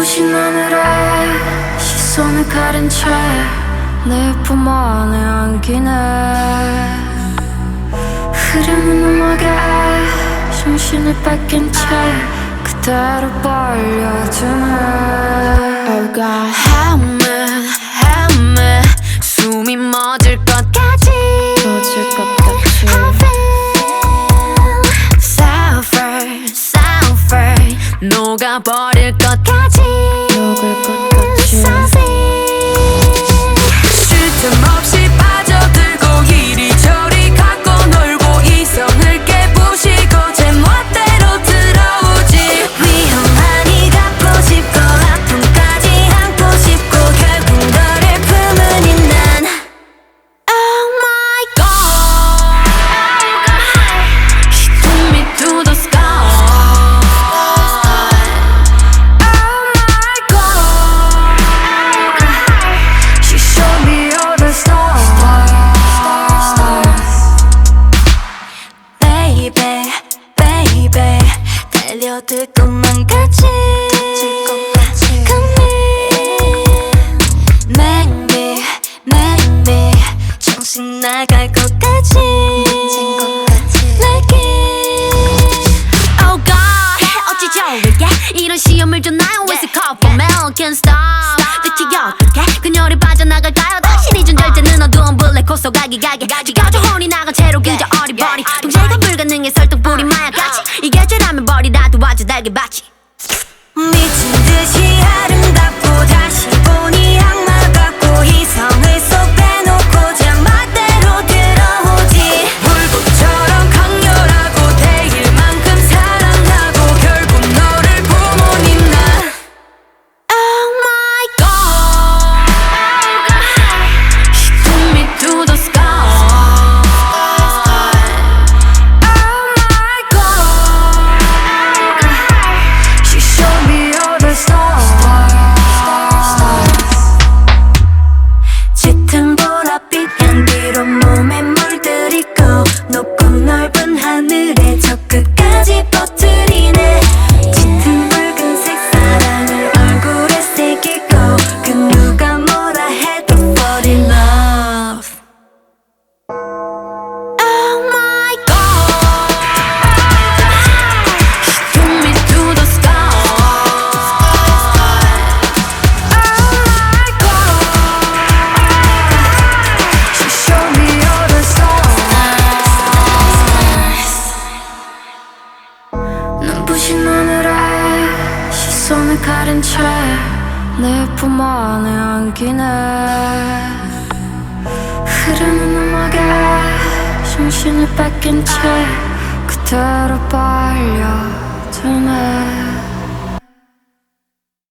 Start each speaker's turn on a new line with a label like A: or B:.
A: 눈부신 하늘에 시선을 가린 채 내 품 안에 안기네. 흐르는 음악에 정신을 뺏긴 채 그대로 빨려드네.
B: Oh God, help me 숨이 멎을 것 같이 I feel suffer 녹아버릴 것 같이 쉴 틈 없이 빠져들고 이리저리 갖고 놀고 이성을 깨부시고 제 멋대로 들어오지. 위험하니 갖고 싶고 아픔까지 안고 싶고 결국 너를 품으니 난 Oh my God, She took me to the sky. 달려들 것만 같이 Come here Make me 정신 나갈 것 같이 Like it Oh God 어찌 좋을게 이런 시험을 줬나요 It's a call for mail Can't stop 대체 어떻게 그녀를 빠져나갈까요 당신이 준 절제는 어두운 블랙홀 속 아기가게 지겨져 혼이 나간 채로 그저 어리버리 통제가 불가능해 설득불이 마약같이 이게 죄라면 버리라도 와줘 달게 받지. 미친 듯이 아름답고 다시 보니 악마 같고 이성을 쏙 빼놓고 제 멋대로 들어오지. 불꽃처럼 강렬하고 대일 만큼 사랑하고 결국 너를 부모님 난 Oh my God She took me to the sky. 몸에 물들이고 높고 넓은 하늘에 저 끝까지 퍼뜨리네. 짙은 붉은색 사랑을 얼굴에 새기고 그 누가 뭐라 해도 fall in love. Oh my God She took me to the sky.
A: 눈부신 하늘에 시선을 가린 채 내 품 안에 안기네. 흐르는 음악에 정신을 뺏긴 채 그대로 빨려드네.